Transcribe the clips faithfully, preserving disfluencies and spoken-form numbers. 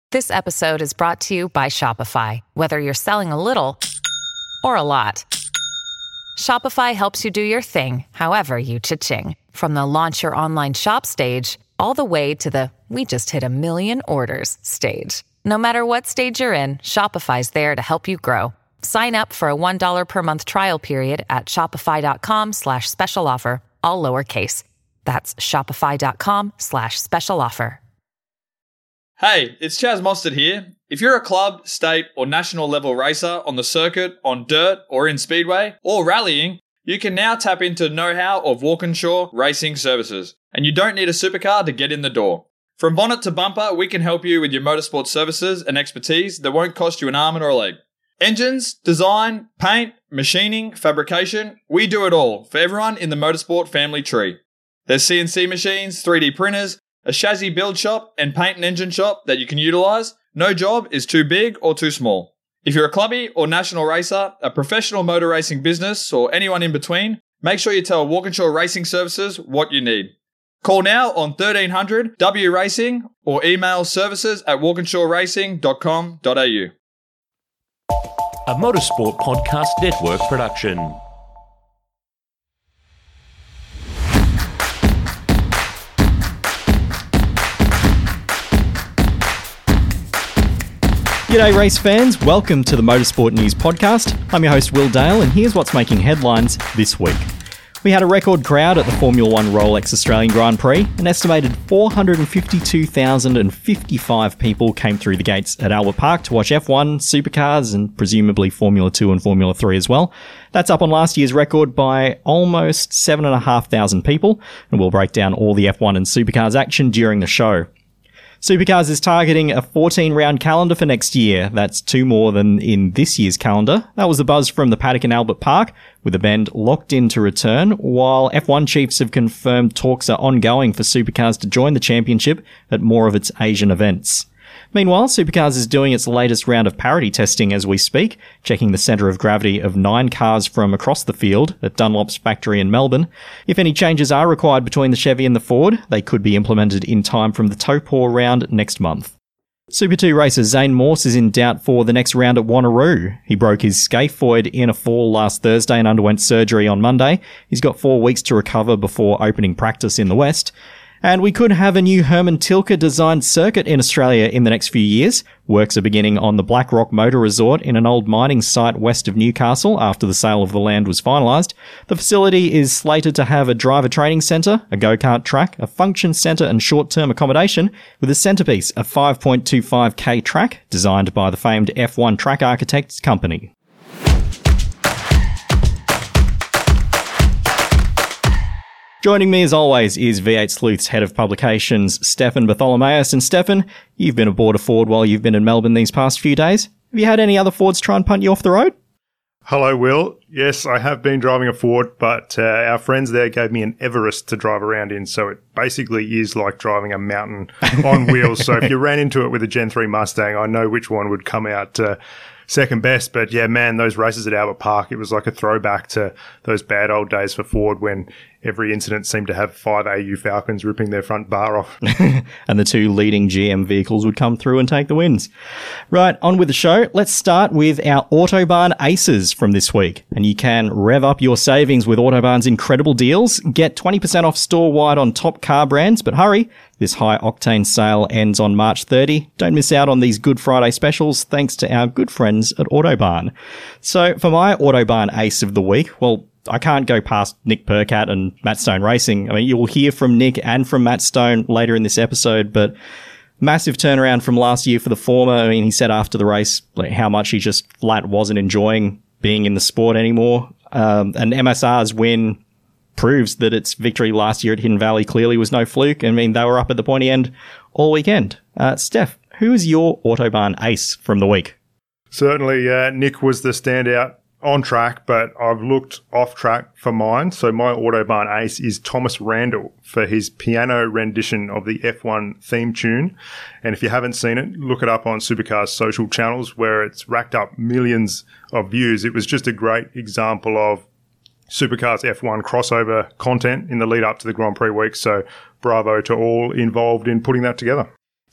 This episode is brought to you by Shopify. Whether you're selling a little or a lot, Shopify helps you do your thing, however you cha-ching. From the launch your online shop stage, all the way to the we just hit a million orders stage. No matter what stage you're in, Shopify's there to help you grow. Sign up for a one dollar per month trial period at shopify.com slash special offer, all lowercase. That's shopify.com slash special offer. Hey, it's Chaz Mostert here. If you're a club, state, or national level racer on the circuit, on dirt, or in speedway, or rallying, you can now tap into the know-how of Walkinshaw Racing Services, and you don't need a supercar to get in the door. From bonnet to bumper, we can help you with your motorsport services and expertise that won't cost you an arm or a leg. Engines, design, paint, machining, fabrication, we do it all for everyone in the motorsport family tree. There's C N C machines, three D printers, a chassis build shop, and paint and engine shop that you can utilise. No job is too big or too small. If you're a clubby or national racer, a professional motor racing business, or anyone in between, make sure you tell Walkinshaw Racing Services what you need. Call now on thirteen hundred W Racing or email services at walkinshaw racing dot com dot a u. A Motorsport Podcast Network production. G'day race fans, welcome to the Motorsport News Podcast. I'm your host Will Dale and here's what's making headlines this week. We had a record crowd at the Formula One Rolex Australian Grand Prix. An estimated four hundred fifty-two thousand fifty-five people came through the gates at Albert Park to watch F one, supercars and presumably Formula two and Formula three as well. That's up on last year's record by almost seven thousand five hundred people, and we'll break down all the F one and supercars action during the show. Supercars is targeting a fourteen-round calendar for next year. That's two more than in this year's calendar. That was the buzz from the paddock in Albert Park, with the bend locked in to return, while F one chiefs have confirmed talks are ongoing for Supercars to join the championship at more of its Asian events. Meanwhile, Supercars is doing its latest round of parity testing as we speak, checking the centre of gravity of nine cars from across the field at Dunlop's factory in Melbourne. If any changes are required between the Chevy and the Ford, they could be implemented in time from the Taupo round next month. Super two racer Zane Morse is in doubt for the next round at Wanneroo. He broke his scaphoid in a fall last Thursday and underwent surgery on Monday. He's got four weeks to recover before opening practice in the West. And we could have a new Herman Tilke designed circuit in Australia in the next few years. Works are beginning on the Black Rock Motor Resort in an old mining site west of Newcastle after the sale of the land was finalised. The facility is slated to have a driver training centre, a go-kart track, a function centre and short-term accommodation, with a centrepiece, a five point two five K track designed by the famed F one track architects company. Joining me as always is V eight Sleuth's head of publications, Stefan Bartholomaeus. And Stefan, you've been aboard a Ford while you've been in Melbourne these past few days. Have you had any other Fords try and punt you off the road? Hello, Will. Yes, I have been driving a Ford, but uh, our friends there gave me an Everest to drive around in, so it basically is like driving a mountain on wheels. So if you ran into it with a Gen three Mustang, I know which one would come out uh, second best. But yeah, man, those races at Albert Park, it was like a throwback to those bad old days for Ford when every incident seemed to have five A U Falcons ripping their front bar off. And the two leading G M vehicles would come through and take the wins. Right, on with the show. Let's start with our Autobarn Aces from this week. And you can rev up your savings with Autobarn's incredible deals. Get twenty percent off store-wide on top car brands, but hurry, this high-octane sale ends on March thirtieth. Don't miss out on these Good Friday specials thanks to our good friends at Autobarn. So for my Autobarn Ace of the week, well, I can't go past Nick Percat and Matt Stone Racing. I mean, you will hear from Nick and from Matt Stone later in this episode, but massive turnaround from last year for the former. I mean, he said after the race like, how much he just flat wasn't enjoying being in the sport anymore. Um, and M S R's win proves that its victory last year at Hidden Valley clearly was no fluke. I mean, they were up at the pointy end all weekend. Uh, Steph, who is your Autobarn ace from the week? Certainly, uh, Nick was the standout on track, but I've looked off track for mine. So my Autobarn ace is Thomas Randall for his piano rendition of the F one theme tune. And if you haven't seen it, look it up on Supercars social channels where it's racked up millions of views. It was just a great example of Supercars F one crossover content in the lead up to the Grand Prix week. So bravo to all involved in putting that together. It's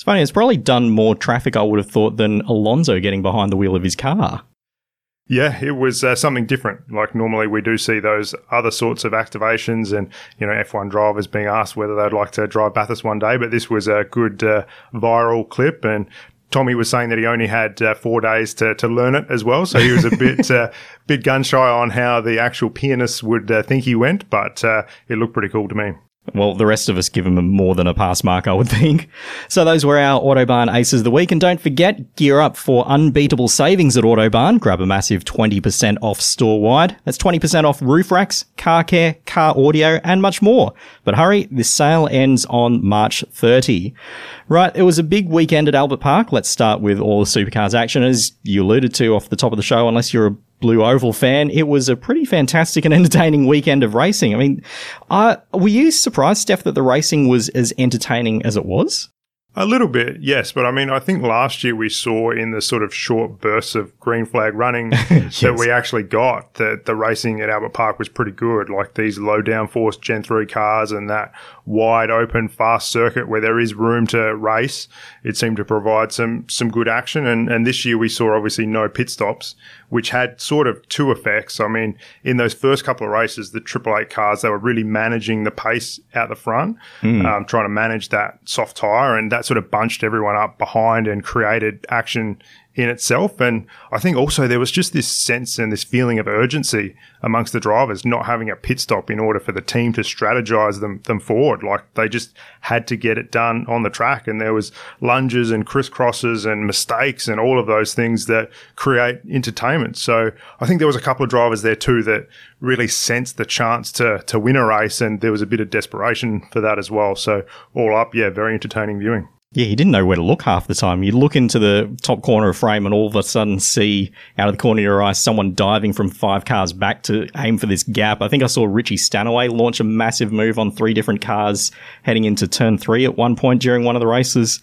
It's funny, it's probably done more traffic, I would have thought, than Alonso getting behind the wheel of his car. Yeah, it was uh, something different. Like normally we do see those other sorts of activations and, you know, F one drivers being asked whether they'd like to drive Bathurst one day, but this was a good uh, viral clip, and Tommy was saying that he only had uh, four days to, to learn it as well, so he was a bit uh, bit gun-shy on how the actual pianists would uh, think he went, but uh, it looked pretty cool to me. Well, the rest of us give him a more than a pass mark, I would think. So those were our Autobarn Aces of the Week. And don't forget, gear up for unbeatable savings at Autobarn. Grab a massive twenty percent off store-wide. That's twenty percent off roof racks, car care, car audio, and much more. But hurry, this sale ends on March thirtieth. Right, it was a big weekend at Albert Park. Let's start with all the supercars action. As you alluded to off the top of the show, unless you're a Blue Oval fan, it was a pretty fantastic and entertaining weekend of racing. I mean, uh, were you surprised, Steph, that the racing was as entertaining as it was? A little bit, yes. But I mean, I think last year we saw in the sort of short bursts of green flag running yes. that we actually got that the racing at Albert Park was pretty good. Like these low downforce Gen three cars and that wide open fast circuit where there is room to race. It seemed to provide some some good action. And, and this year we saw obviously no pit stops, which had sort of two effects. I mean, in those first couple of races, the Triple Eight cars, they were really managing the pace out the front, mm. um, trying to manage that soft tyre, and that sort of bunched everyone up behind and created action in itself. And I think also there was just this sense and this feeling of urgency amongst the drivers, not having a pit stop in order for the team to strategize them, them forward. Like they just had to get it done on the track. And there was lunges and crisscrosses and mistakes and all of those things that create entertainment. So I think there was a couple of drivers there too that really sensed the chance to, to win a race. And there was a bit of desperation for that as well. So all up, yeah, very entertaining viewing. Yeah, you didn't know where to look half the time. You'd look into the top corner of frame and all of a sudden see out of the corner of your eye someone diving from five cars back to aim for this gap. I think I saw Richie Stanaway launch a massive move on three different cars heading into turn three at one point during one of the races.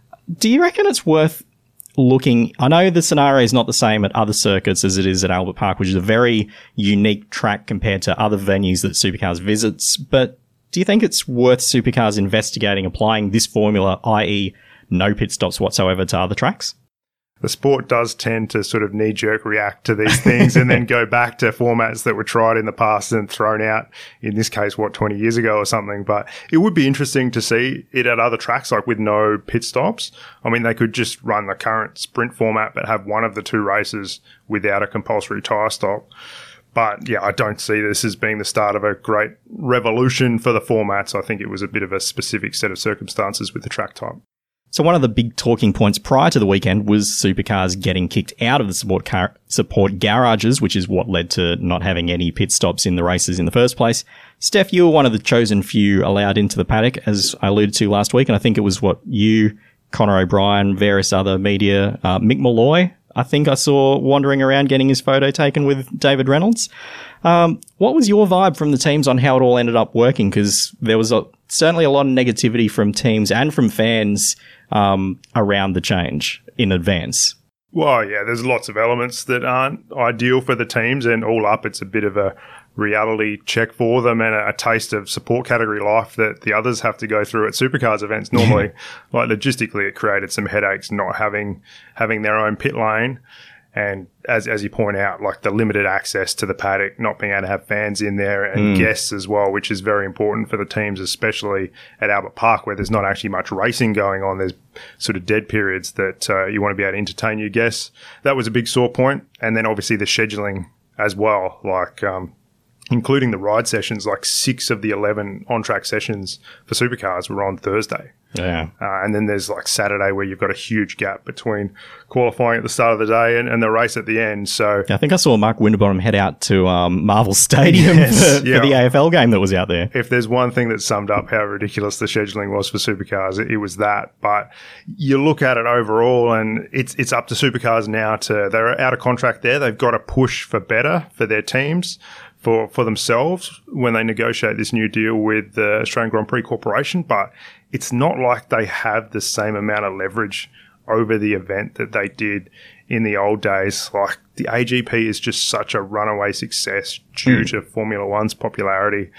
Do you reckon it's worth looking? I know the scenario is not the same at other circuits as it is at Albert Park, which is a very unique track compared to other venues that Supercars visits, but do you think it's worth Supercars investigating applying this formula, that is no pit stops whatsoever, to other tracks? The sport does tend to sort of knee-jerk react to these things and then go back to formats that were tried in the past and thrown out, in this case, what, twenty years ago or something. But it would be interesting to see it at other tracks, like with no pit stops. I mean, they could just run the current sprint format but have one of the two races without a compulsory tyre stop. But, yeah, I don't see this as being the start of a great revolution for the formats. I think it was a bit of a specific set of circumstances with the track type. So one of the big talking points prior to the weekend was Supercars getting kicked out of the support car- support garages, which is what led to not having any pit stops in the races in the first place. Steph, you were one of the chosen few allowed into the paddock, as I alluded to last week, and I think it was what you, Connor O'Brien, various other media, uh, Mick Malloy, I think I saw wandering around getting his photo taken with David Reynolds. Um, what was your vibe from the teams on how it all ended up working? Because there was a, certainly a lot of negativity from teams and from fans um, around the change in advance. Well, yeah, there's lots of elements that aren't ideal for the teams, and all up, it's a bit of a reality check for them and a, a taste of support category life that the others have to go through at Supercars events normally. Like logistically, it created some headaches not having having their own pit lane. And as as you point out, like the limited access to the paddock, not being able to have fans in there and mm. guests as well, which is very important for the teams, especially at Albert Park where there's not actually much racing going on. There's sort of dead periods that uh, you want to be able to entertain your guests. That was a big sore point. And then obviously the scheduling as well, like um, including the ride sessions, like six of the eleven on-track sessions for Supercars were on Thursday. Yeah. Uh, and then there's like Saturday where you've got a huge gap between qualifying at the start of the day and, and the race at the end. So yeah, I think I saw Mark Winterbottom head out to um, Marvel Stadium yes, for, yeah. for the A F L game that was out there. If there's one thing that summed up how ridiculous the scheduling was for Supercars, it, it was that. But you look at it overall and it's it's up to Supercars now to, they're out of contract there. They've got to push for better for their teams. For, for themselves when they negotiate this new deal with the Australian Grand Prix Corporation, but it's not like they have the same amount of leverage over the event that they did in the old days. Like the A G P is just such a runaway success due mm. to Formula One's popularity.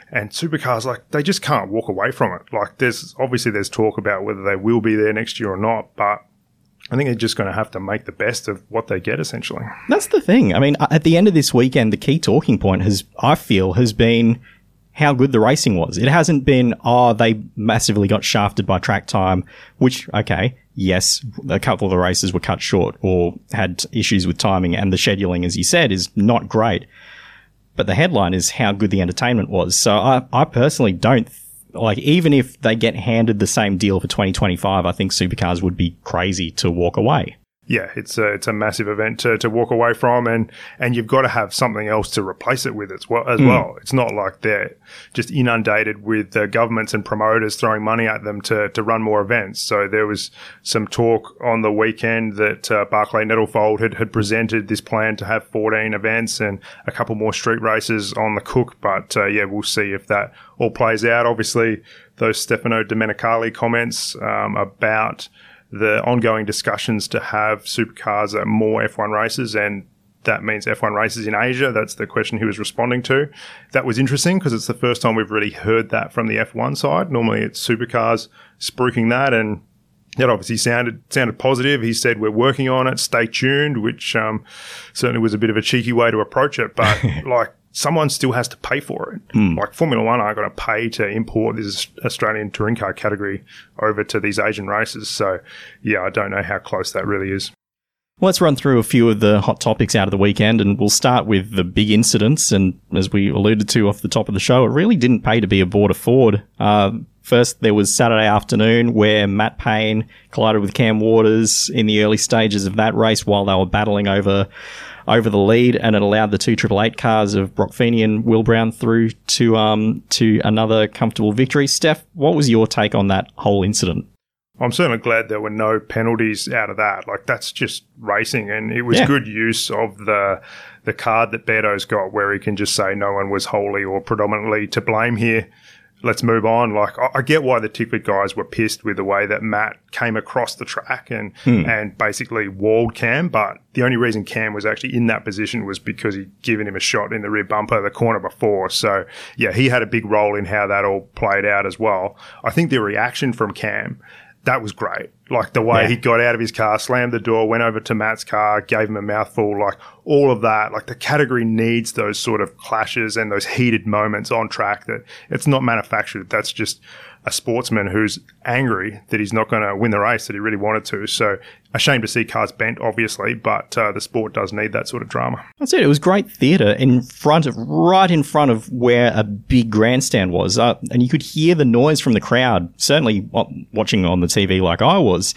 And supercars, like, they just can't walk away from it. Like, there's obviously there's talk about whether they will be there next year or not, but I think they're just going to have to make the best of what they get, essentially. That's the thing. I mean, at the end of this weekend, the key talking point has, I feel, has been how good the racing was. It hasn't been, oh, they massively got shafted by track time, which, okay, yes, a couple of the races were cut short or had issues with timing, and the scheduling, as you said, is not great. But the headline is how good the entertainment was. So I, I personally don't, like, even if they get handed the same deal for twenty twenty-five, I think supercars would be crazy to walk away. Yeah, it's a, it's a massive event to, to walk away from, and, and you've got to have something else to replace it with as well. As mm. well. It's not like they're just inundated with uh, governments and promoters throwing money at them to, to run more events. So there was some talk on the weekend that uh, Barclay Nettlefold had, had presented this plan to have fourteen events and a couple more street races on the Cook. But uh, yeah, we'll see if that all plays out. Obviously, those Stefano Domenicali comments um, about the ongoing discussions to have supercars at more F one races, and that means F one races in Asia. That's the question he was responding to. That was interesting because it's the first time we've really heard that from the F one side. Normally it's supercars spruiking that, and that obviously sounded sounded positive. He said, we're working on it, stay tuned, which um, certainly was a bit of a cheeky way to approach it. But like, someone still has to pay for it. Mm. Like Formula One aren't going to pay to import this Australian touring car category over to these Asian races. So, yeah, I don't know how close that really is. Let's run through a few of the hot topics out of the weekend, and we'll start with the big incidents. And as we alluded to off the top of the show, it really didn't pay to be aboard a Ford. Uh, first, there was Saturday afternoon where Matt Payne collided with Cam Waters in the early stages of that race while they were battling over over the lead, and it allowed the two triple eight cars of Brock Feeney and Will Brown through to um to another comfortable victory. Steph, what was your take on that whole incident? I'm certainly glad there were no penalties out of that. Like, that's just racing, and it was yeah. good use of the the card that Beto's got, where he can just say no one was wholly or predominantly to blame here. Let's move on. Like, I get why the Tickford guys were pissed with the way that Matt came across the track and hmm. and basically walled Cam, but the only reason Cam was actually in that position was because he'd given him a shot in the rear bumper the corner before. So, yeah, he had a big role in how that all played out as well. I think the reaction from Cam, that was great. Like, the way yeah. he got out of his car, slammed the door, went over to Matt's car, gave him a mouthful, like all of that. Like, the category needs those sort of clashes and those heated moments on track that it's not manufactured. That's just a sportsman who's angry that he's not going to win the race that he really wanted to. So, a shame to see cars bent, obviously, but uh, the sport does need that sort of drama. That's it. It was great theatre in front of, right in front of where a big grandstand was. Uh, and you could hear the noise from the crowd, certainly watching on the T V like I was.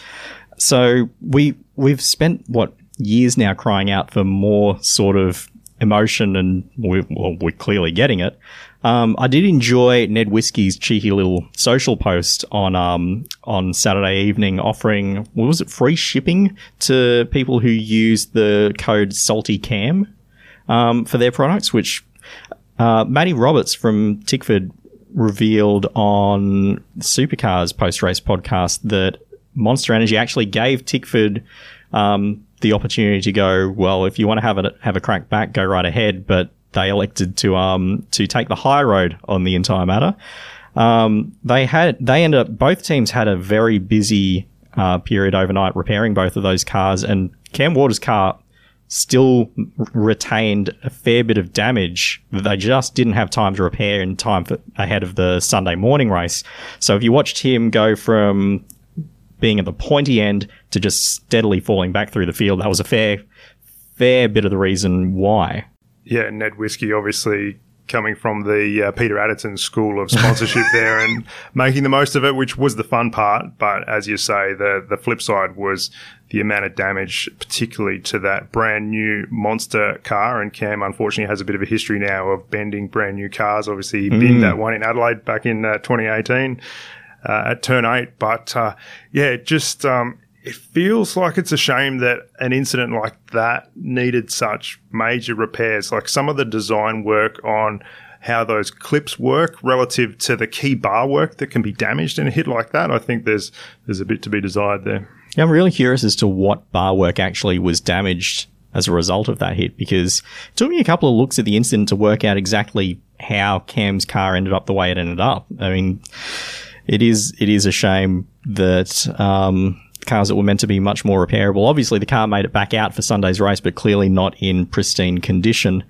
So we, we've spent, what, years now crying out for more sort of emotion, and we're, well, we're clearly getting it. Um, I did enjoy Ned Whiskey's cheeky little social post on um, on Saturday evening offering, what was it, free shipping to people who use the code SaltyCam um, for their products, which uh, Matty Roberts from Tickford revealed on Supercars post-race podcast that Monster Energy actually gave Tickford um, the opportunity to go, well, if you want to have a, have a crack back, go right ahead, but they elected to um to take the high road on the entire matter. Um, they had they ended up both teams had a very busy uh, period overnight repairing both of those cars, and Cam Waters' car still retained a fair bit of damage that they just didn't have time to repair in time for ahead of the Sunday morning race. So if you watched him go from being at the pointy end to just steadily falling back through the field, that was a fair fair bit of the reason why. Yeah, Ned Whiskey obviously coming from the uh, Peter Adderton school of sponsorship there and making the most of it, which was the fun part. But as you say, the the flip side was the amount of damage, particularly to that brand new monster car. And Cam, unfortunately, has a bit of a history now of bending brand new cars. Obviously, he mm. binned that one in Adelaide back in uh, twenty eighteen uh, at turn eight. But uh, yeah, just um, it feels like it's a shame that an incident like that needed such major repairs. Like, some of the design work on how those clips work relative to the key bar work that can be damaged in a hit like that, I think there's there's a bit to be desired there. Yeah, I'm really curious as to what bar work actually was damaged as a result of that hit, because it took me a couple of looks at the incident to work out exactly how Cam's car ended up the way it ended up. I mean, it is it is a shame that um, cars that were meant to be much more repairable. Obviously, the car made it back out for Sunday's race, but clearly not in pristine condition.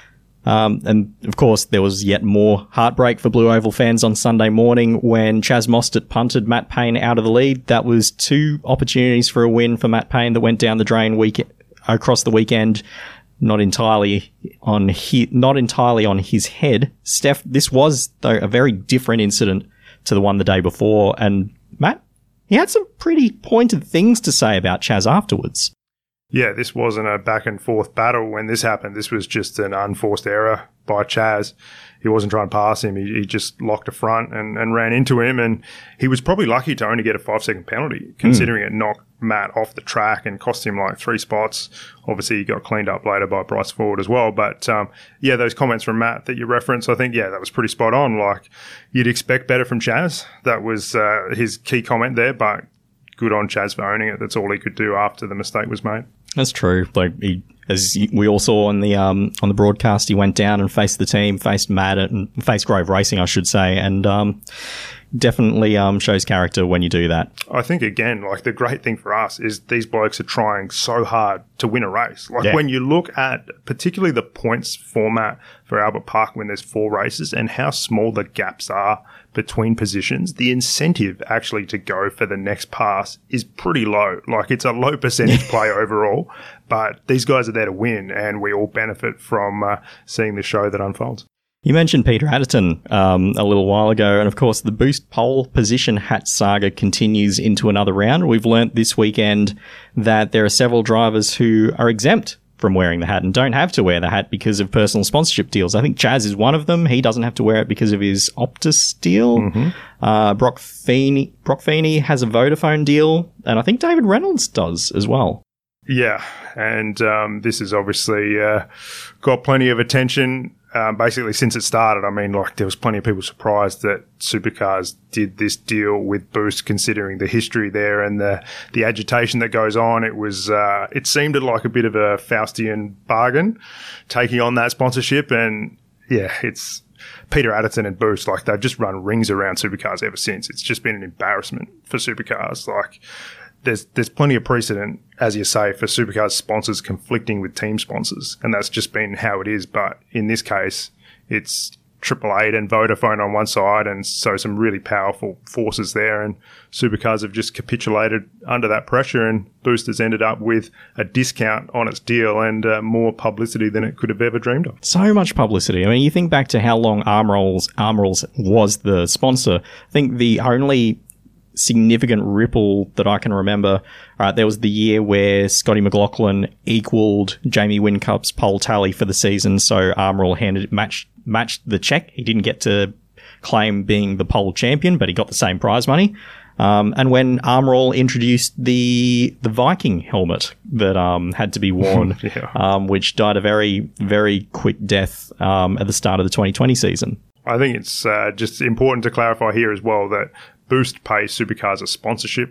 Um, and, of course, there was yet more heartbreak for Blue Oval fans on Sunday morning when Chaz Mostert punted Matt Payne out of the lead. That was two opportunities for a win for Matt Payne that went down the drain week- across the weekend, not entirely on his, not entirely on his head. Steph, this was, though, a very different incident to the one the day before. And, Matt, he had some pretty pointed things to say about Chaz afterwards. Yeah, this wasn't a back and forth battle when this happened. This was just an unforced error by Chaz. He wasn't trying to pass him. He, he just locked a front and, and ran into him. And he was probably lucky to only get a five second penalty, considering mm. it knocked Matt off the track and cost him like three spots. Obviously, he got cleaned up later by Bryce Ford as well. But um, yeah, those comments from Matt that you referenced, I think, yeah, that was pretty spot on. Like, you'd expect better from Chaz. That was uh, his key comment there. But good on Chaz for owning it. That's all he could do after the mistake was made. That's true. Like he, as we all saw on the um, on the broadcast, he went down and faced the team, faced Matt and faced Grove Racing, I should say, and um, definitely um, shows character when you do that. I think again, like the great thing for us is these blokes are trying so hard to win a race. Like yeah. when you look at particularly the points format for Albert Park when there's four races and how small the gaps are between positions, the incentive actually to go for the next pass is pretty low. Like it's a low percentage play overall, but these guys are there to win and we all benefit from uh, seeing the show that unfolds. You mentioned Peter Adderton um, a little while ago, and of course the boost pole position hat saga continues into another round. We've learnt this weekend that there are several drivers who are exempt from wearing the hat and don't have to wear the hat because of personal sponsorship deals. I think Chaz is one of them. He doesn't have to wear it because of his Optus deal. Mm-hmm. Uh, Brock Feeney, Brock Feeney has a Vodafone deal, and I think David Reynolds does as well. Yeah, and um, this has obviously uh, got plenty of attention. Um, basically, since it started, I mean, like there was plenty of people surprised that Supercars did this deal with Boost, considering the history there and the the agitation that goes on. It was, uh, it seemed like a bit of a Faustian bargain, taking on that sponsorship. And yeah, it's Peter Adderton and Boost, like they've just run rings around Supercars ever since. It's just been an embarrassment for Supercars. Like there's there's plenty of precedent, as you say, for Supercars sponsors conflicting with team sponsors, and that's just been how it is. But in this case, it's Triple Eight and Vodafone on one side, and so some really powerful forces there, and Supercars have just capitulated under that pressure, and Boost has ended up with a discount on its deal and uh, more publicity than it could have ever dreamed of. So much publicity. I mean, you think back to how long Arm Rolls, Arm Rolls was the sponsor. I think the only significant ripple that I can remember, uh, there was the year where Scotty McLaughlin equaled Jamie Whincup's pole tally for the season, so Arm Roll handed matched matched the check. He didn't get to claim being the pole champion, but he got the same prize money. Um, and when Arm Roll introduced the the Viking helmet that um, had to be worn, yeah. um, which died a very, very quick death um, at the start of the twenty twenty season. I think it's uh, just important to clarify here as well that Boost pays Supercars a sponsorship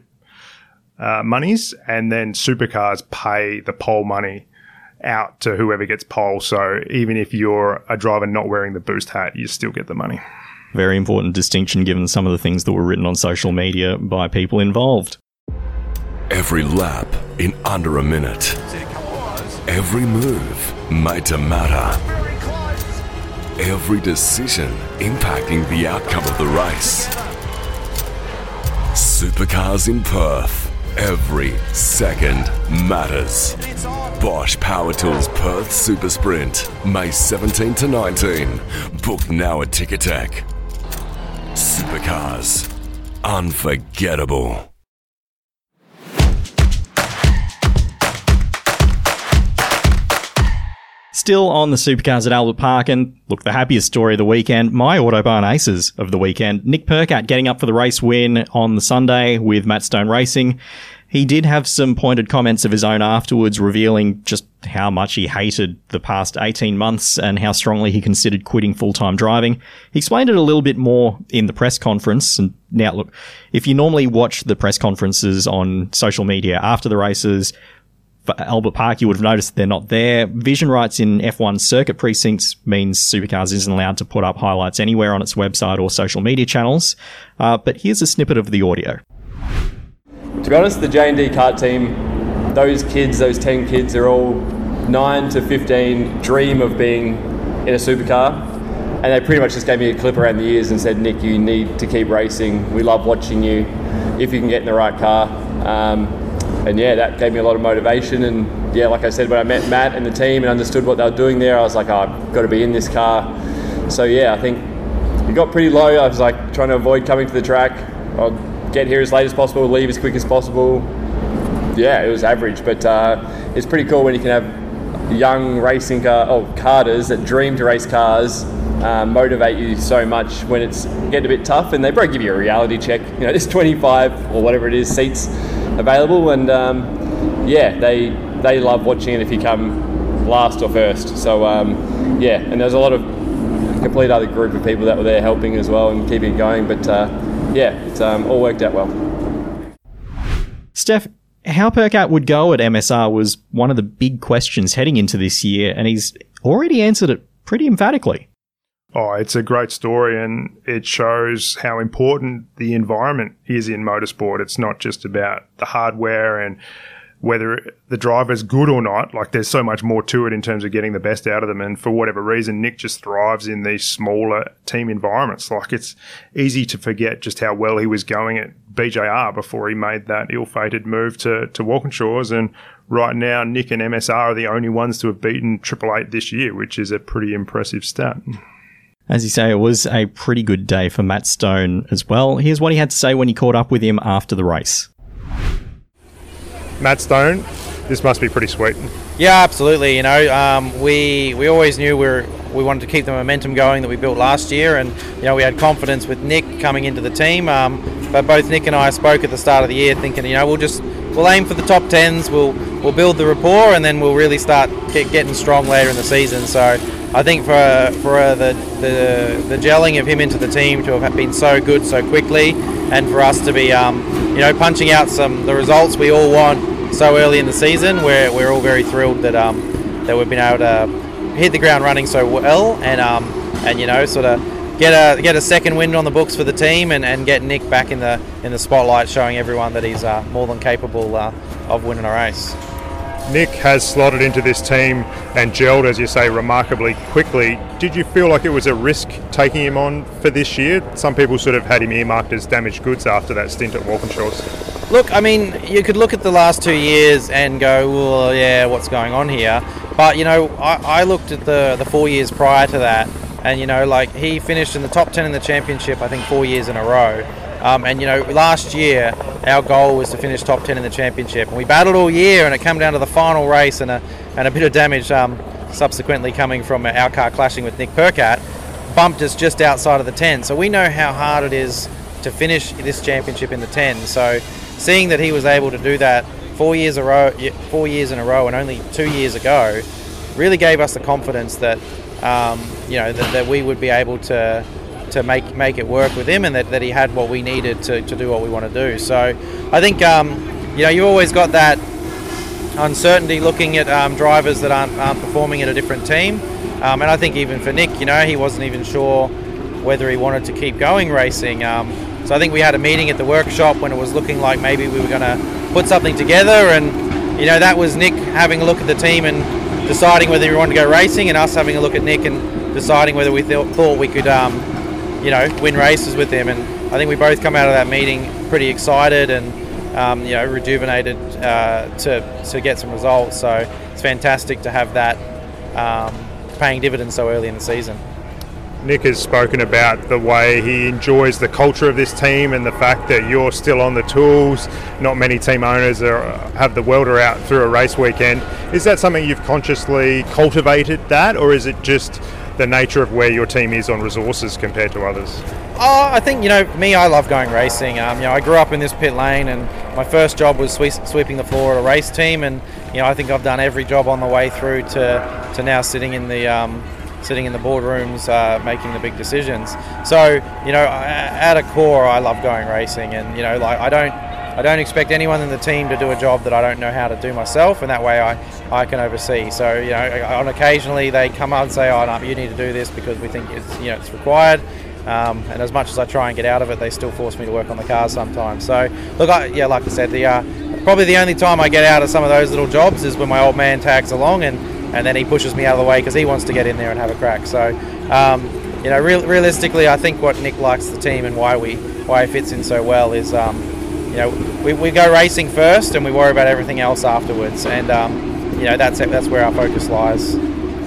uh, monies, and then Supercars pay the pole money out to whoever gets pole. So even if you're a driver not wearing the Boost hat, you still get the money. Very important distinction given some of the things that were written on social media by people involved. Every lap in under a minute. Every move made to matter. Every decision impacting the outcome of the race. Supercars in Perth. Every second matters. Bosch Power Tools Perth Super Sprint, May seventeenth to nineteenth. Book now at Ticketek. Supercars. Unforgettable. Still on the Supercars at Albert Park, and look, the happiest story of the weekend, my Autobahn aces of the weekend. Nick Percat getting up for the race win on the Sunday with Matt Stone Racing. He did have some pointed comments of his own afterwards, revealing just how much he hated the past eighteen months and how strongly he considered quitting full-time driving. He explained it a little bit more in the press conference. And now, look, if you normally watch the press conferences on social media after the races, for Albert Park, you would have noticed they're not there. Vision rights in F one circuit precincts means Supercars isn't allowed to put up highlights anywhere on its website or social media channels. Uh, but here's a snippet of the audio. To be honest, the J and D kart team, those kids, those ten kids, they're all nine to fifteen, dream of being in a supercar. And they pretty much just gave me a clip around the ears and said, Nick, you need to keep racing. We love watching you if you can get in the right car. Um, and yeah, that gave me a lot of motivation. And yeah, like I said, when I met Matt and the team and understood what they were doing there, I was like, oh, I've got to be in this car. So yeah, I think it got pretty low. I was like trying to avoid coming to the track. I'll get here as late as possible, leave as quick as possible. Yeah, it was average, but uh, it's pretty cool when you can have young racing car, oh, karters that dream to race cars. Um, motivate you so much when it's getting a bit tough, and they probably give you a reality check. You know, there's twenty-five or whatever it is seats available, and um, yeah, they they love watching it if you come last or first. So um, yeah, and there's a lot of complete other group of people that were there helping as well and keeping it going. But uh, yeah, it's um, all worked out well. Steph, how Percat would go at M S R was one of the big questions heading into this year, and he's already answered it pretty emphatically. Oh, it's a great story, and it shows how important the environment is in motorsport. It's not just about the hardware and whether the driver's good or not. Like, there's so much more to it in terms of getting the best out of them. And for whatever reason, Nick just thrives in these smaller team environments. Like, it's easy to forget just how well he was going at B J R before he made that ill-fated move to, to Walkinshaws. And right now, Nick and M S R are the only ones to have beaten Triple Eight this year, which is a pretty impressive stat. As you say, it was a pretty good day for Matt Stone as well. Here's what he had to say when he caught up with him after the race. Matt Stone, this must be pretty sweet. Yeah, absolutely. You know, um, we we always knew we were, we wanted to keep the momentum going that we built last year, and you know we had confidence with Nick coming into the team. Um, but both Nick and I spoke at the start of the year, thinking, you know, we'll just we'll aim for the top tens, we'll we'll build the rapport, and then we'll really start get, getting strong later in the season. So I think for for uh, the, the the gelling of him into the team to have been so good so quickly, and for us to be um, you know punching out some the results we all want so early in the season, we're we're all very thrilled that um that we've been able to hit the ground running so well, and um and you know sort of get a get a second win on the books for the team, and, and get Nick back in the in the spotlight, showing everyone that he's uh, more than capable uh, of winning a race. Nick has slotted into this team and gelled, as you say, remarkably quickly. Did you feel like it was a risk taking him on for this year? Some people sort of had him earmarked as damaged goods after that stint at Walkinshaws. Look, I mean, you could look at the last two years and go, well, yeah, what's going on here? But, you know, I, I looked at the, the four years prior to that, and, you know, like, he finished in the top ten in the championship, I think, four years in a row. Um, and, you know, last year, our goal was to finish top ten in the championship. And we battled all year, and it came down to the final race, and a, and a bit of damage um, subsequently coming from our car clashing with Nick Percat bumped us just outside of the ten. So we know how hard it is to finish this championship in the ten. So seeing that he was able to do that four years a row, four years in a row, and only two years ago, really gave us the confidence that um, you know that, that we would be able to to make make it work with him, and that, that he had what we needed to, to do what we want to do. So I think um, you know you've always got that uncertainty looking at um, drivers that aren't, aren't performing at a different team, um, and I think even for Nick, you know, he wasn't even sure whether he wanted to keep going racing. Um, so I think we had a meeting at the workshop when it was looking like maybe we were going to put something together, and you know that was Nick having a look at the team and deciding whether he wanted to go racing, and us having a look at Nick and deciding whether we th- thought we could um, you know, win races with him. And I think we both come out of that meeting pretty excited and, um, you know, rejuvenated uh, to to get some results. So it's fantastic to have that um, paying dividends so early in the season. Nick has spoken about the way he enjoys the culture of this team and the fact that you're still on the tools. Not many team owners are, have the welter out through a race weekend. Is that something you've consciously cultivated that, or is it just the nature of where your team is on resources compared to others? Oh, I think, you know, me, I love going racing. Um, you know, I grew up in this pit lane, and my first job was sweep, sweeping the floor at a race team, and you know, I think I've done every job on the way through to to now sitting in the um, sitting in the boardrooms, uh, making the big decisions. So, you know, at a core, I love going racing, and you know, like I don't I don't expect anyone in the team to do a job that I don't know how to do myself, and that way I, I can oversee. So, you know, on occasionally they come up and say, oh, no, you need to do this because we think it's, you know, it's required. Um, and as much as I try and get out of it, they still force me to work on the cars sometimes. So, look, I, yeah, like I said, the uh, probably the only time I get out of some of those little jobs is when my old man tags along and, and then he pushes me out of the way because he wants to get in there and have a crack. So, um, you know, real, realistically, I think what Nick likes the team and why we why he fits in so well is, um, you know, we, we go racing first and we worry about everything else afterwards. And, um, you know, that's that's where our focus lies.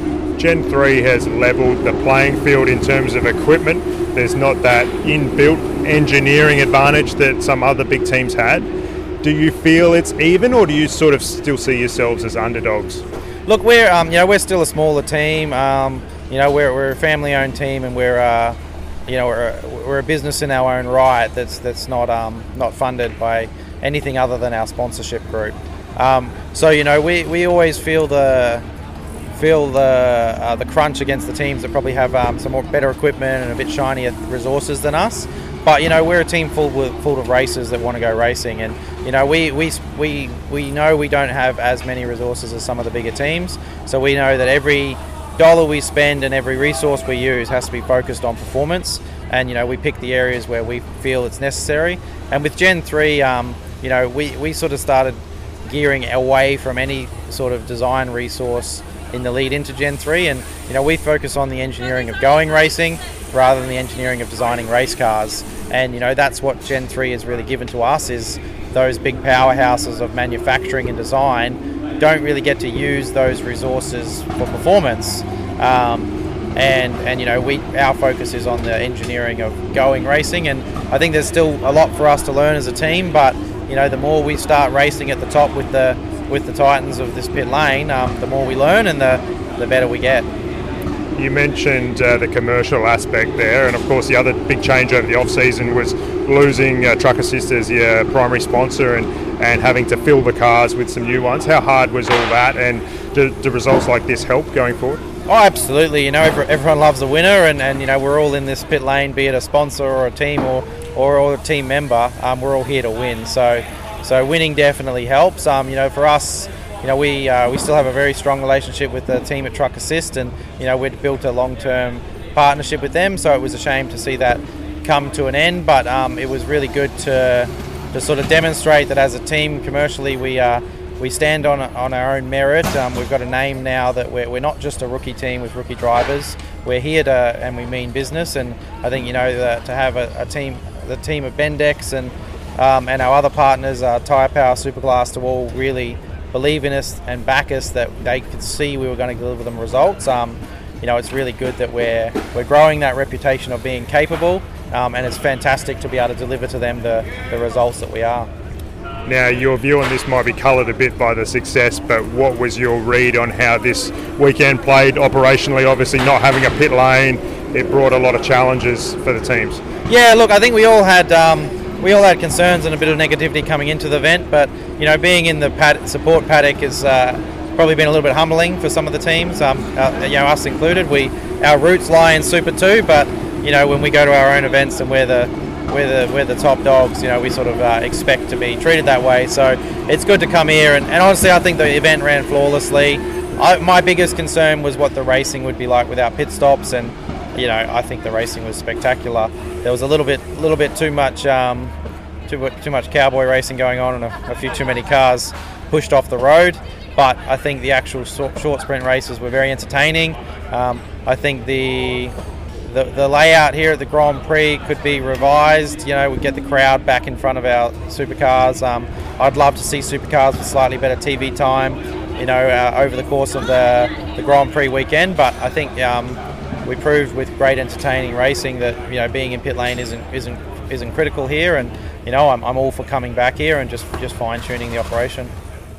Gen three has levelled the playing field in terms of equipment. There's not that inbuilt engineering advantage that some other big teams had. Do you feel it's even, or do you sort of still see yourselves as underdogs? Look, we're um, you know we're still a smaller team. Um, you know we're we're a family-owned team, and we're uh, you know we're a, we're a business in our own right. That's that's not um not funded by anything other than our sponsorship group. Um, so you know we, we always feel the feel the uh, the crunch against the teams that probably have um, some more better equipment and a bit shinier resources than us. But you know we're a team full with, full of racers that want to go racing, and you know we, we we we know we don't have as many resources as some of the bigger teams. So we know that every dollar we spend and every resource we use has to be focused on performance. And you know we pick the areas where we feel it's necessary. And with Gen three, um, you know we, we sort of started gearing away from any sort of design resource in the lead into Gen three, and you know we focus on the engineering of going racing rather than the engineering of designing race cars. And you know that's what Gen three has really given to us, is those big powerhouses of manufacturing and design don't really get to use those resources for performance. Um, and and you know we our focus is on the engineering of going racing, and I think there's still a lot for us to learn as a team, but you know the more we start racing at the top with the with the titans of this pit lane, um, the more we learn and the, the better we get. You mentioned uh, the commercial aspect there, and of course the other big change over the off-season was losing uh, Truck Assist as your primary sponsor and, and having to fill the cars with some new ones. How hard was all that, and do, do results like this help going forward? Oh, absolutely. You know, every, everyone loves a winner, and, and you know we're all in this pit lane, be it a sponsor or a team or, or, or a team member, um, we're all here to win. So So winning definitely helps. Um, you know, for us, you know, we uh, we still have a very strong relationship with the team at Truck Assist, and you know, we'd built a long-term partnership with them. So it was a shame to see that come to an end, but um, it was really good to to sort of demonstrate that as a team, commercially, we uh, we stand on on our own merit. Um, we've got a name now that we're we're not just a rookie team with rookie drivers. We're here to, and we mean business. And I think you know that to have a, a team, the team of Bendix and Um, and our other partners, uh, Tyre Power, Superglass, to all really believe in us and back us, that they could see we were going to deliver them results. Um, you know, it's really good that we're we're growing that reputation of being capable, um, and it's fantastic to be able to deliver to them the, the results that we are. Now, your view on this might be coloured a bit by the success, but what was your read on how this weekend played operationally? Obviously, not having a pit lane, it brought a lot of challenges for the teams. Yeah, look, I think we all had um, we all had concerns and a bit of negativity coming into the event, but you know, being in the pad- support paddock has uh, probably been a little bit humbling for some of the teams, um, uh, you know, us included. We our roots lie in Super two, but you know, when we go to our own events and we're the we're the we're the top dogs, you know, we sort of uh, expect to be treated that way. So it's good to come here, and, and honestly, I think the event ran flawlessly. I, my biggest concern was what the racing would be like without pit stops, and you know, I think the racing was spectacular. There was a little bit, little bit too much, um, too, too much cowboy racing going on, and a, a few too many cars pushed off the road. But I think the actual short sprint races were very entertaining. Um, I think the, the the layout here at the Grand Prix could be revised. You know, we get the crowd back in front of our supercars. Um, I'd love to see supercars with slightly better T V time, you know, uh, over the course of the the Grand Prix weekend. But I think um, we proved with great entertaining racing that, you know, being in pit lane isn't isn't isn't critical here, and you know, I'm I'm all for coming back here and just just fine tuning the operation.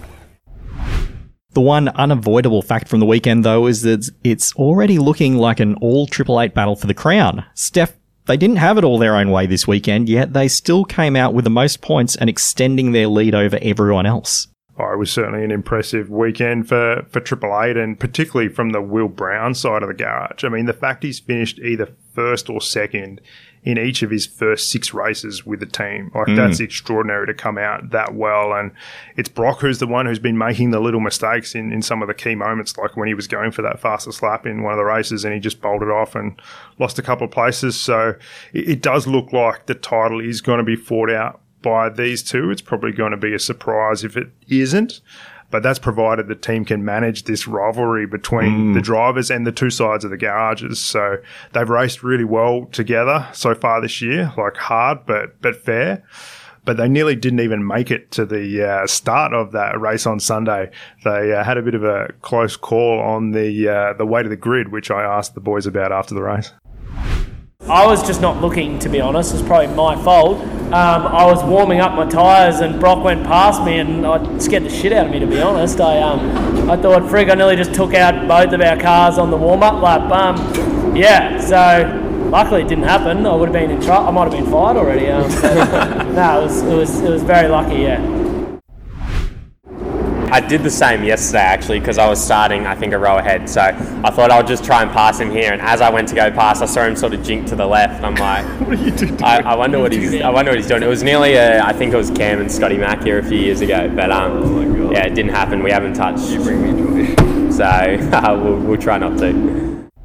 The one unavoidable fact from the weekend, though, is that it's already looking like an all Triple Eight battle for the crown. Steph, they didn't have it all their own way this weekend, yet they still came out with the most points and extending their lead over everyone else. Oh, it was certainly an impressive weekend for, for Triple Eight, and particularly from the Will Brown side of the garage. I mean, the fact he's finished either first or second in each of his first six races with the team. Like, Mm. that's extraordinary to come out that well. And it's Brock who's the one who's been making the little mistakes in, in some of the key moments, like when he was going for that fastest lap in one of the races and he just bolted off and lost a couple of places. So it, it does look like the title is going to be fought out by these two. It's probably going to be a surprise if it isn't. But that's provided the team can manage this rivalry between Mm. the drivers and the two sides of the garages. So they've raced really well together so far this year, like hard but but fair. But they nearly didn't even make it to the uh, start of that race on Sunday. They uh, had a bit of a close call on the uh, the way to the grid, which I asked the boys about after the race. I was just not looking, to be honest. It's probably my fault. Um, I was warming up my tyres and Brock went past me and I scared the shit out of me, to be honest. I um, I thought, frig, I nearly just took out both of our cars on the warm-up lap. Um, yeah, so luckily it didn't happen. I would have been in trouble. I might have been fired already. Um, but, no, it was, it was it was very lucky, yeah. I did the same yesterday, actually, because I was starting, I think, a row ahead. So I thought I would just try and pass him here. And as I went to go past, I saw him sort of jink to the left. I'm like, What are you doing? I, I wonder what he's, I wonder what he's doing. It was nearly, a, I think it was Cam and Scotty Mack here a few years ago. But um, Oh my God. yeah, it didn't happen. We haven't touched. You bring me joy. So uh, we'll, we'll try not to.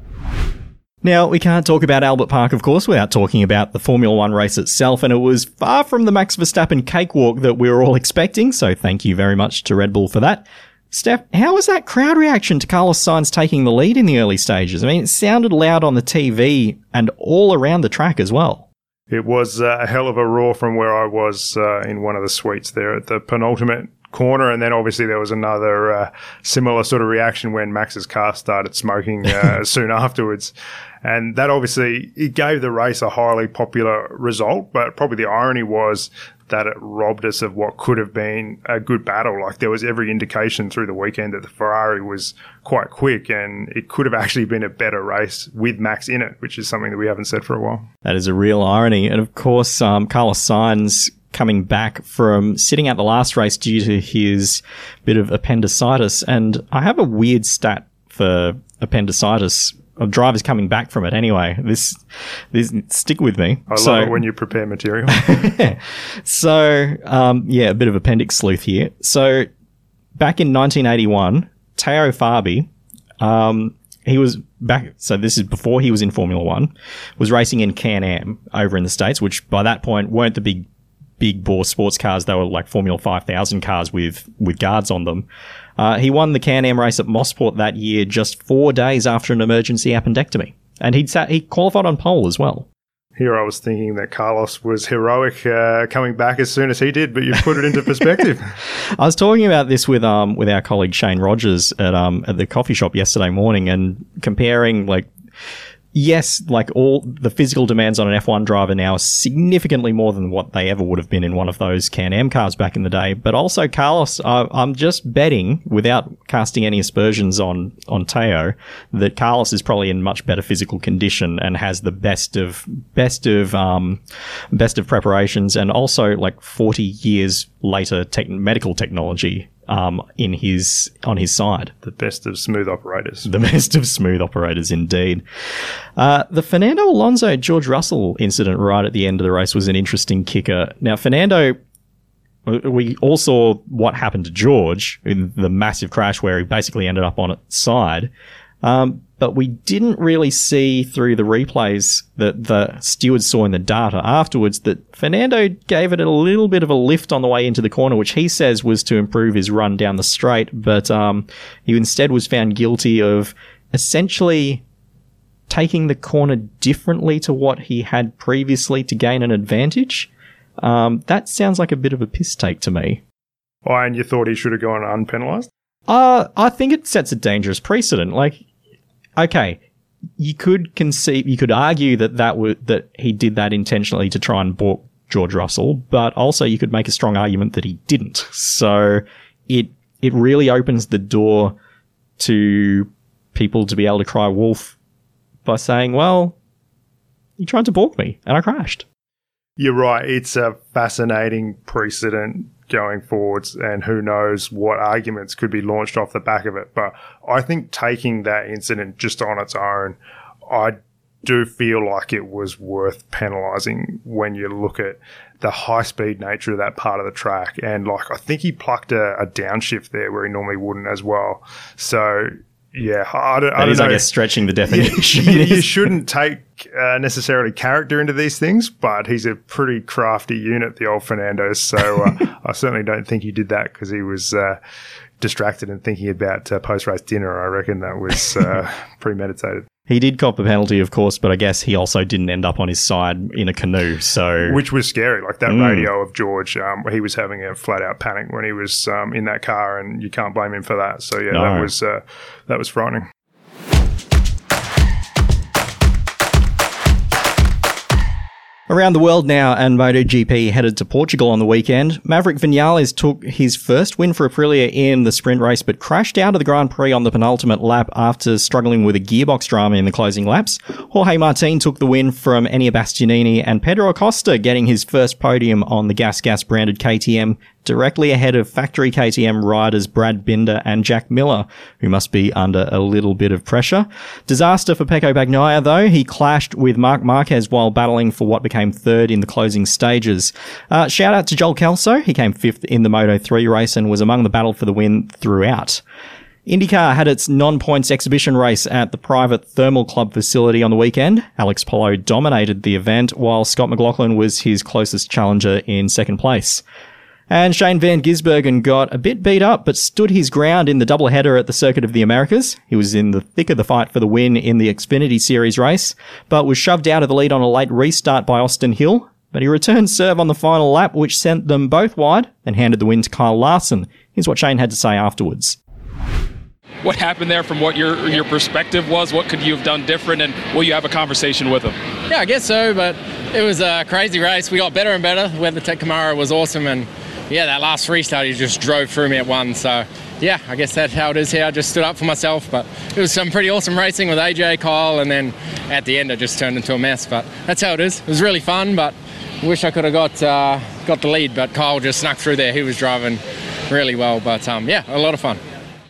Now, we can't talk about Albert Park, of course, without talking about the Formula One race itself, and it was far from the Max Verstappen cakewalk that we were all expecting, so thank you very much to Red Bull for that. Steph, how was that crowd reaction to Carlos Sainz taking the lead in the early stages? I mean, it sounded loud on the T V and all around the track as well. It was uh, a hell of a roar from where I was uh, in one of the suites there at the penultimate corner, and then obviously there was another uh, similar sort of reaction when Max's car started smoking uh, soon afterwards. And that obviously, it gave the race a highly popular result, but probably the irony was that it robbed us of what could have been a good battle. Like, there was every indication through the weekend that the Ferrari was quite quick and it could have actually been a better race with Max in it, which is something that we haven't said for a while. That is a real irony. And of course, um, Carlos Sainz coming back from sitting out the last race due to his bit of appendicitis. And I have a weird stat for appendicitis of drivers coming back from it anyway. This, this stick with me. I so, love it when you prepare material. so, um, yeah, a bit of appendix sleuth here. So, back in nineteen eighty-one, Teo Fabi, um, he was back, so this is before he was in Formula One, was racing in Can-Am over in the States, which by that point weren't the big, big bore sports cars. They were like Formula five thousand cars with, with guards on them. Uh, he won the Can-Am race at Mosport that year just four days after an emergency appendectomy. And he'd sat, he qualified on pole as well. Here I was thinking that Carlos was heroic uh, coming back as soon as he did, but you put it into perspective. I was talking about this with um with our colleague Shane Rogers at um at the coffee shop yesterday morning and comparing, like, yes, like all the physical demands on an F one driver now are significantly more than what they ever would have been in one of those Can-Am cars back in the day. But also Carlos, uh, I'm just betting, without casting any aspersions on, on Teo, that Carlos is probably in much better physical condition and has the best of, best of, um, best of preparations, and also like forty years later tech- medical technology Um, in his on his side. The best of smooth operators. The best of smooth operators, indeed. Uh, the Fernando Alonso George Russell incident right at the end of the race was an interesting kicker. Now, Fernando, we all saw what happened to George in the massive crash where he basically ended up on its side. Um, but we didn't really see through the replays that the stewards saw in the data afterwards that Fernando gave it a little bit of a lift on the way into the corner, which he says was to improve his run down the straight. But um, he instead was found guilty of essentially taking the corner differently to what he had previously to gain an advantage. Um, that sounds like a bit of a piss take to me. Oh, and you thought he should have gone unpenalised? Uh, I think it sets a dangerous precedent. Like, okay, you could conceive, you could argue that that w- that he did that intentionally to try and balk George Russell, but also you could make a strong argument that he didn't. So it it really opens the door to people to be able to cry wolf by saying, well, you tried to balk me and I crashed. You're right. It's a fascinating precedent going forwards, and who knows what arguments could be launched off the back of it. But I think taking that incident just on its own, I do feel like it was worth penalising when you look at the high-speed nature of that part of the track. And, like, I think he plucked a, a downshift there where he normally wouldn't as well. So, yeah, I don't, I don't is, know. I guess, stretching the definition. You, you shouldn't take uh, necessarily character into these things, but he's a pretty crafty unit, the old Fernando. So uh, I certainly don't think he did that because he was uh, distracted and thinking about uh, post-race dinner. I reckon that was uh, premeditated. He did cop a penalty, of course, but I guess he also didn't end up on his side in a canoe. So, which was scary. Like that Mm. radio of George, um, he was having a flat-out panic when he was um, in that car, and you can't blame him for that. So yeah, No. that was uh, that was frightening. Around the world now, and MotoGP headed to Portugal on the weekend. Maverick Vinales took his first win for Aprilia in the sprint race, but crashed out of the Grand Prix on the penultimate lap after struggling with a gearbox drama in the closing laps. Jorge Martin took the win from Enea Bastianini, and Pedro Acosta getting his first podium on the Gas Gas branded K T M, directly ahead of factory K T M riders Brad Binder and Jack Miller, who must be under a little bit of pressure. Disaster for Pecco Bagnaia, though. He clashed with Marc Marquez while battling for what became third in the closing stages. Uh, shout out to Joel Kelso. He came fifth in the Moto three race and was among the battle for the win throughout. IndyCar had its non-points exhibition race at the private Thermal Club facility on the weekend. Alex Palou dominated the event, while Scott McLaughlin was his closest challenger in second place. And Shane Van Gisbergen got a bit beat up, but stood his ground in the doubleheader at the Circuit of the Americas. He was in the thick of the fight for the win in the Xfinity Series race, but was shoved out of the lead on a late restart by Austin Hill. But he returned serve on the final lap, which sent them both wide, and handed the win to Kyle Larson. Here's what Shane had to say afterwards. What happened there from what your your perspective was? What could you have done different, and will you have a conversation with him? Yeah, I guess so, but it was a crazy race. We got better and better. WeatherTech Camaro was awesome, and yeah, that last restart, he just drove through me at one. So yeah, I guess that's how it is here. I just stood up for myself, but it was some pretty awesome racing with A J, Kyle, and then at the end it just turned into a mess. But that's how it is. It was really fun, but I wish I could have got uh, got the lead, but Kyle just snuck through there. He was driving really well, but um, yeah, a lot of fun.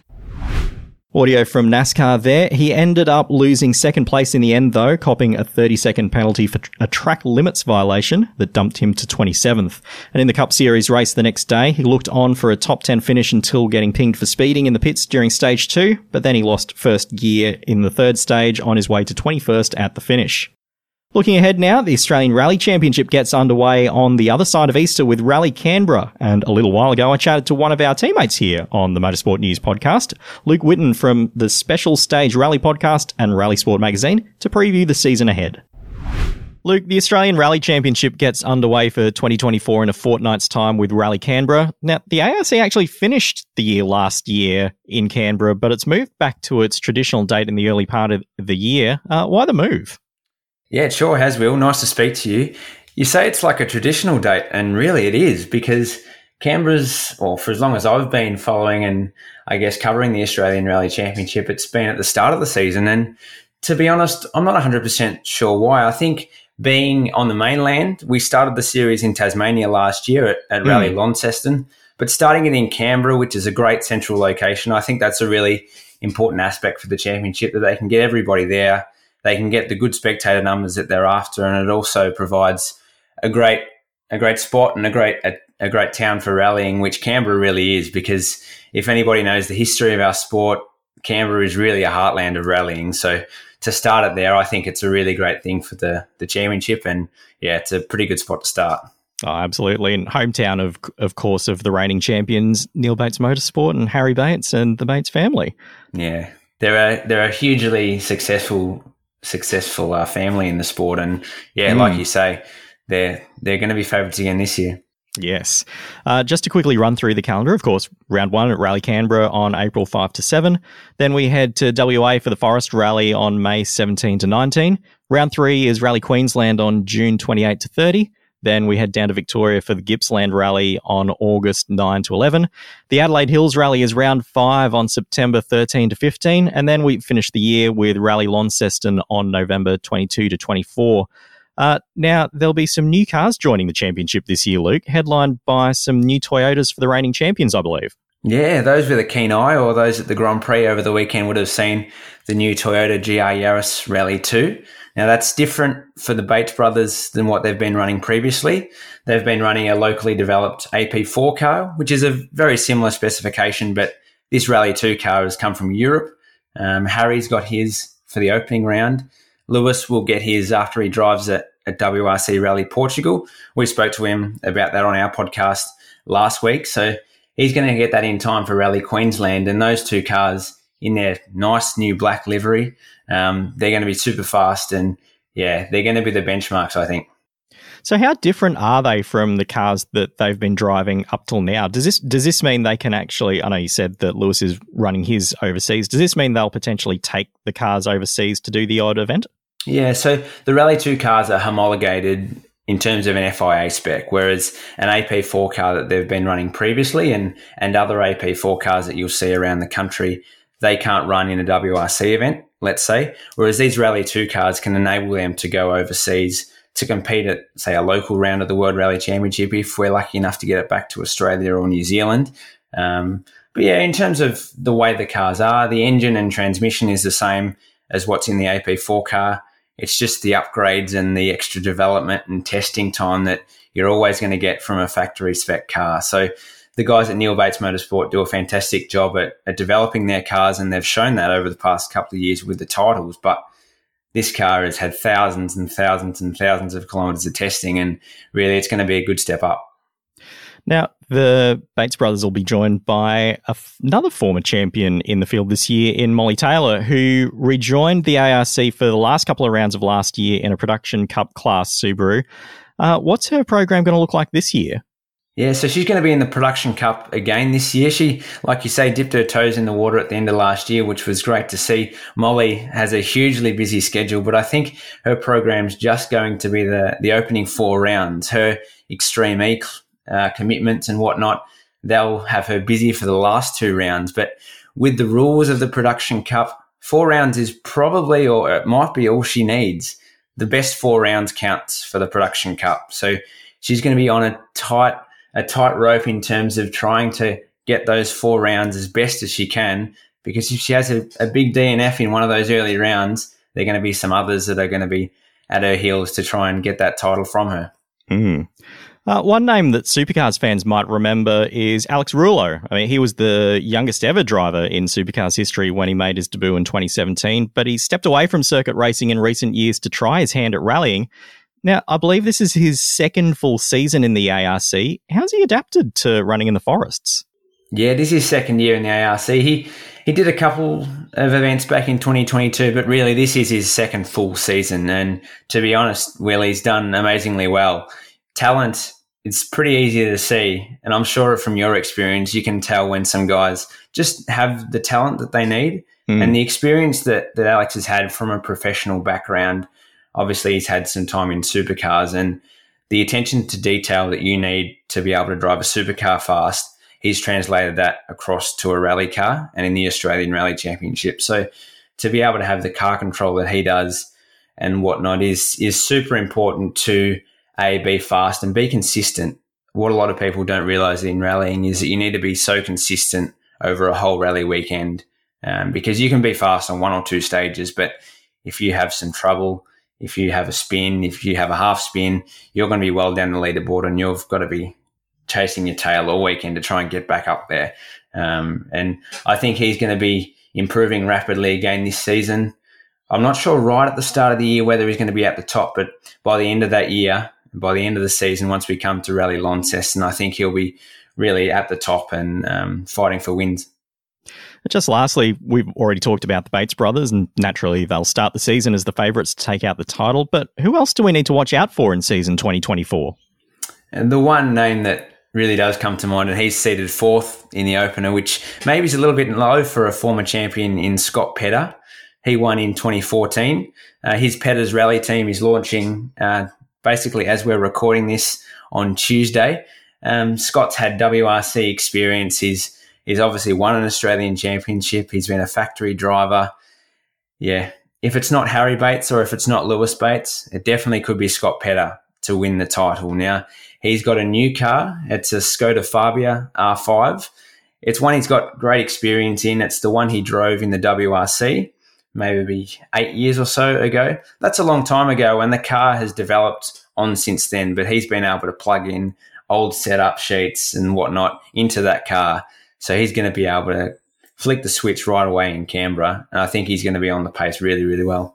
Audio from NASCAR there. He ended up losing second place in the end, though, copping a thirty-second penalty for a track limits violation that dumped him to twenty-seventh. And in the Cup Series race the next day, he looked on for a top ten finish until getting pinged for speeding in the pits during stage two, but then he lost first gear in the third stage on his way to twenty-first at the finish. Looking ahead now, the Australian Rally Championship gets underway on the other side of Easter with Rally Canberra. And a little while ago, I chatted to one of our teammates here on the Motorsport News podcast, Luke Whitten from the Special Stage Rally podcast and Rally Sport magazine, to preview the season ahead. Luke, the Australian Rally Championship gets underway for twenty twenty-four in a fortnight's time with Rally Canberra. Now, the A R C actually finished the year last year in Canberra, but it's moved back to its traditional date in the early part of the year. Uh, why the move? Yeah, it sure has, Will. Nice to speak to you. You say it's like a traditional date, and really it is, because Canberra's, well, for as long as I've been following and I guess covering the Australian Rally Championship, it's been at the start of the season. And to be honest, I'm not one hundred percent sure why. I think being on the mainland, we started the series in Tasmania last year at, at Rally mm. Launceston, but starting it in Canberra, which is a great central location, I think that's a really important aspect for the championship, that they can get everybody there. They can get the good spectator numbers that they're after, and it also provides a great a great spot and a great a, a great town for rallying, which Canberra really is, because if anybody knows the history of our sport, Canberra is really a heartland of rallying. So to start it there, I think it's a really great thing for the, the championship, and yeah, it's a pretty good spot to start. Oh, absolutely. And hometown, of of course, of the reigning champions, Neil Bates Motorsport and Harry Bates and the Bates family. Yeah, they're a, they're a hugely successful successful uh, family in the sport, and yeah, mm. like you say, they're they're going to be favourites again this year. Yes. Uh, just to quickly run through the calendar, of course, round one at Rally Canberra on April fifth to seventh. Then we head to W A for the Forest Rally on May seventeenth to nineteenth. Round three is Rally Queensland on June twenty-eighth to thirtieth. Then we head down to Victoria for the Gippsland Rally on August ninth to eleventh. The Adelaide Hills Rally is round five on September thirteenth to fifteenth. And then we finish the year with Rally Launceston on November twenty-second to twenty-fourth. Uh, now, there'll be some new cars joining the championship this year, Luke, headlined by some new Toyotas for the reigning champions, I believe. Yeah, those with a keen eye, or those at the Grand Prix over the weekend, would have seen the new Toyota G R Yaris Rally two. Now, that's different for the Bates brothers than what they've been running previously. They've been running a locally developed A P four car, which is a very similar specification, but this Rally two car has come from Europe. Um, Harry's got his for the opening round. Lewis will get his after he drives at, at W R C Rally Portugal. We spoke to him about that on our podcast last week, so he's going to get that in time for Rally Queensland, and those two cars in their nice new black livery, um, they're going to be super fast, and yeah, they're going to be the benchmarks, I think. So how different are they from the cars that they've been driving up till now? Does this does this mean they can actually, I know you said that Lewis is running his overseas, does this mean they'll potentially take the cars overseas to do the odd event? Yeah, so the Rally two cars are homologated in terms of an F I A spec, whereas an A P four car that they've been running previously and, and other A P four cars that you'll see around the country, they can't run in a W R C event, let's say, whereas these Rally two cars can enable them to go overseas to compete at, say, a local round of the World Rally Championship if we're lucky enough to get it back to Australia or New Zealand. Um, but yeah, in terms of the way the cars are, the engine and transmission is the same as what's in the A P four car. It's just the upgrades and the extra development and testing time that you're always going to get from a factory spec car. So the guys at Neil Bates Motorsport do a fantastic job at, at developing their cars, and they've shown that over the past couple of years with the titles. But this car has had thousands and thousands and thousands of kilometres of testing, and really it's going to be a good step up. Now, the Bates brothers will be joined by a f- another former champion in the field this year in Molly Taylor, who rejoined the A R C for the last couple of rounds of last year in a Production Cup class Subaru. Uh, what's her program going to look like this year? Yeah, so she's going to be in the Production Cup again this year. She, like you say, dipped her toes in the water at the end of last year, which was great to see. Molly has a hugely busy schedule, but I think her program's just going to be the, the opening four rounds. Her Extreme E uh, commitments and whatnot, they'll have her busy for the last two rounds. But with the rules of the Production Cup, four rounds is probably, or it might be, all she needs. The best four rounds counts for the Production Cup. So she's going to be on a tight a tight rope in terms of trying to get those four rounds as best as she can, because if she has a, a big D N F in one of those early rounds, there are going to be some others that are going to be at her heels to try and get that title from her. Mm. Uh, one name that Supercars fans might remember is Alex Rouleau. I mean, he was the youngest ever driver in Supercars history when he made his debut in twenty seventeen, but he stepped away from circuit racing in recent years to try his hand at rallying. Now, I believe this is his second full season in the A R C. How's he adapted to running in the forests? Yeah, this is his second year in the A R C. He he did a couple of events back in twenty twenty-two, but really this is his second full season. And to be honest, Will, he's done amazingly well. Talent, it's pretty easy to see. And I'm sure from your experience, you can tell when some guys just have the talent that they need. Mm. And the experience that, that Alex has had from a professional background. Obviously, he's had some time in supercars, and the attention to detail that you need to be able to drive a supercar fast, he's translated that across to a rally car and in the Australian Rally Championship. So to be able to have the car control that he does and whatnot is is super important to, A, be fast and be consistent. What a lot of people don't realise in rallying is that you need to be so consistent over a whole rally weekend, um, because you can be fast on one or two stages, but if you have some trouble, if you have a spin, if you have a half spin, you're going to be well down the leaderboard, and you've got to be chasing your tail all weekend to try and get back up there. Um, and I think he's going to be improving rapidly again this season. I'm not sure right at the start of the year whether he's going to be at the top, but by the end of that year, by the end of the season, once we come to Rally Launceston, I think he'll be really at the top and um, fighting for wins. Just lastly, we've already talked about the Bates brothers, and naturally they'll start the season as the favourites to take out the title. But who else do we need to watch out for in season twenty twenty-four? And the one name that really does come to mind, and he's seated fourth in the opener, which maybe is a little bit low for a former champion in Scott Petter. He won in twenty fourteen. Uh, his Petter's rally team is launching uh, basically as we're recording this on Tuesday. Um, Scott's had W R C experience. He's He's obviously won an Australian championship. He's been a factory driver. Yeah, if it's not Harry Bates or if it's not Lewis Bates, it definitely could be Scott Petter to win the title. Now, he's got a new car. It's a Skoda Fabia R five. It's one he's got great experience in. It's the one he drove in the W R C. maybe eight years or so ago. That's a long time ago, and the car has developed on since then, but he's been able to plug in old setup sheets and whatnot into that car. So he's going to be able to flick the switch right away in Canberra, and I think he's going to be on the pace really, really well.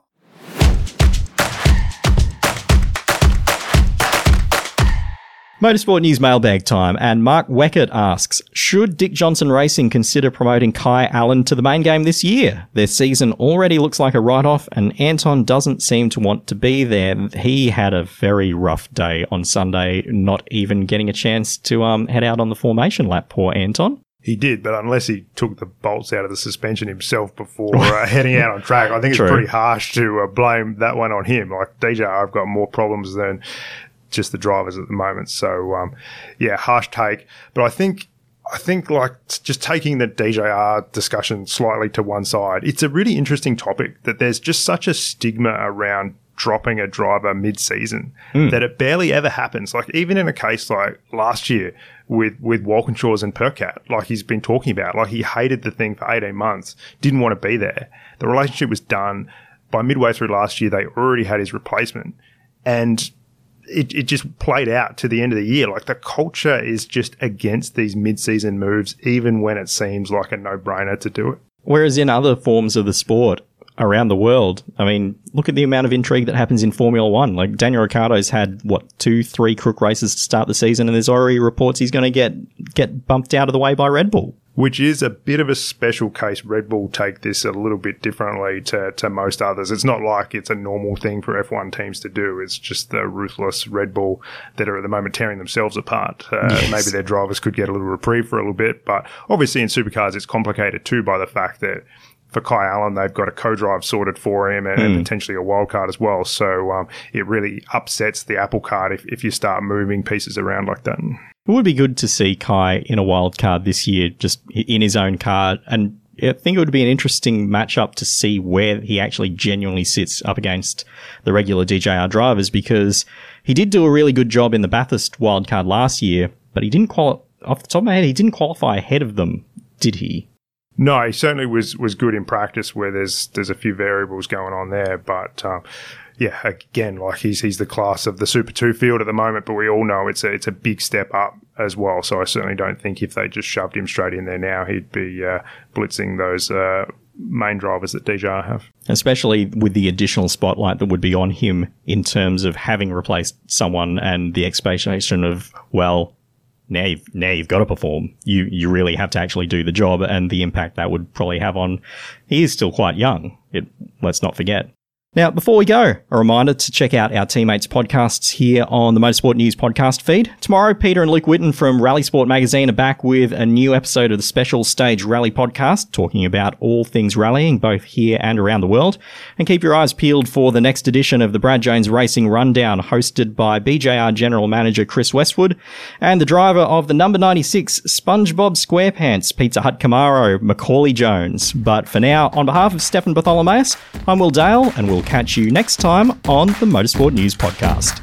Motorsport News mailbag time, and Mark Weckert asks, should Dick Johnson Racing consider promoting Kai Allen to the main game this year? Their season already looks like a write-off, and Anton doesn't seem to want to be there. He had a very rough day on Sunday, not even getting a chance to um, head out on the formation lap, poor Anton. He did, but unless he took the bolts out of the suspension himself before uh, heading out on track, I think True. It's pretty harsh to uh, blame that one on him. Like, D J R have got more problems than just the drivers at the moment. So, um, yeah, harsh take. But I think, I think like just taking the D J R discussion slightly to one side, it's a really interesting topic that there's just such a stigma around dropping a driver mid-season mm. that it barely ever happens. Like even in a case like last year with, with Walkinshaws and Percat, like he's been talking about, like he hated the thing for eighteen months, didn't want to be there. The relationship was done. By midway through last year, they already had his replacement. And It, it just played out to the end of the year. Like the culture is just against these mid-season moves, even when it seems like a no-brainer to do it. Whereas in other forms of the sport around the world, I mean, look at the amount of intrigue that happens in Formula One. Like Daniel Ricciardo's had, what, two, three crook races to start the season, and there's already reports he's going to get get bumped out of the way by Red Bull. Which is a bit of a special case. Red Bull take this a little bit differently to, to most others. It's not like it's a normal thing for F one teams to do. It's just the ruthless Red Bull that are at the moment tearing themselves apart. Uh, yes. Maybe their drivers could get a little reprieve for a little bit. But obviously in supercars, it's complicated too by the fact that for Kai Allen, they've got a co-drive sorted for him and, mm. and potentially a wild card as well. So um, it really upsets the apple cart if, if you start moving pieces around like that. It would be good to see Kai in a wild card this year, just in his own car. And I think it would be an interesting matchup to see where he actually genuinely sits up against the regular D J R drivers, because he did do a really good job in the Bathurst wildcard last year, but he didn't qualify, off the top of my head, he didn't qualify ahead of them, did he? No, he certainly was, was good in practice where there's there's a few variables going on there. But, um, yeah, again, like he's he's the class of the Super two field at the moment, but we all know it's a, it's a big step up as well. So I certainly don't think if they just shoved him straight in there now, he'd be uh, blitzing those uh, main drivers that D J R have. Especially with the additional spotlight that would be on him in terms of having replaced someone and the expectation of, well, Now you've, now you've got to perform. You you really have to actually do the job, and the impact that would probably have on... He is still quite young, it, let's not forget. Now, before we go, a reminder to check out our teammates' podcasts here on the Motorsport News podcast feed. Tomorrow, Peter and Luke Whitten from Rally Sport Magazine are back with a new episode of the Special Stage Rally podcast, talking about all things rallying, both here and around the world. And keep your eyes peeled for the next edition of the Brad Jones Racing Rundown, hosted by B J R General Manager Chris Westwood and the driver of the number ninety-six SpongeBob SquarePants Pizza Hut Camaro, Macaulay Jones. But for now, on behalf of Stefan Bartholomaeus, I'm Will Dale, and we'll catch you next time on the Motorsport News Podcast.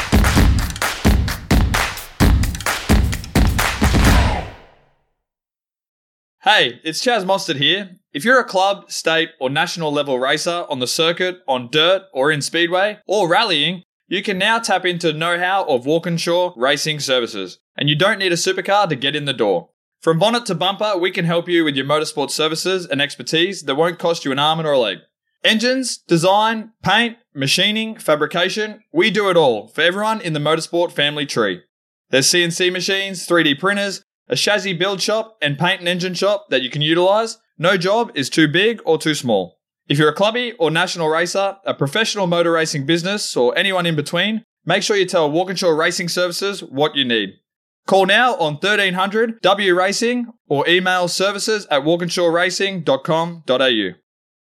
Hey, it's Chaz Mostert here. If you're a club, state, or national level racer on the circuit, on dirt, or in speedway, or rallying, you can now tap into the know-how of Walkinshaw Racing Services, and you don't need a supercar to get in the door. From bonnet to bumper, we can help you with your motorsport services and expertise that won't cost you an arm or a leg. Engines, design, paint, machining, fabrication, we do it all for everyone in the motorsport family tree. There's C N C machines, three D printers, a chassis build shop, and paint and engine shop that you can utilise. No job is too big or too small. If you're a clubby or national racer, a professional motor racing business, or anyone in between, make sure you tell Walkinshaw Racing Services what you need. Call now on thirteen hundred W Racing or email services at walkinshaw racing dot com dot a u.